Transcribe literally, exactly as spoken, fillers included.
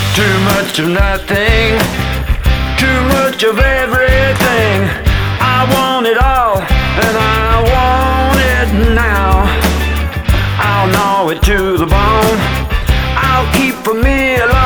Too much of nothing, too much of everything. I want it all, and I want it now. I'll gnaw it to the bone. I'll keep for me alive.